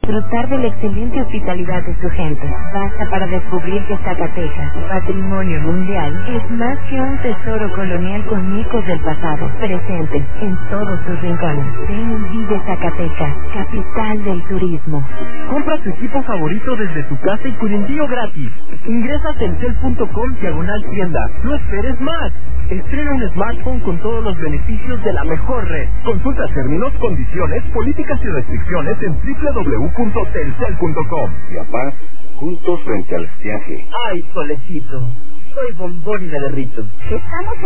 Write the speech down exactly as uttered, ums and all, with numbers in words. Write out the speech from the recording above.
Disfrutar de la excelente hospitalidad de su gente. Basta para descubrir que Zacatecas, patrimonio mundial, es más que un tesoro colonial con ecos del pasado, presentes en todos sus rincones. Ven y vive Zacatecas, capital del turismo. Compra tu equipo favorito desde tu casa y con envío gratis. Ingresa a telcel punto com diagonal tienda. No esperes más. Estrena un smartphone con todos los beneficios de la mejor red. Consulta términos, condiciones, políticas y restricciones en doble u doble u doble u punto telcel punto com. Y a paz, juntos frente al estiaje. Ay, solecito, soy bombón y me derrito. Estamos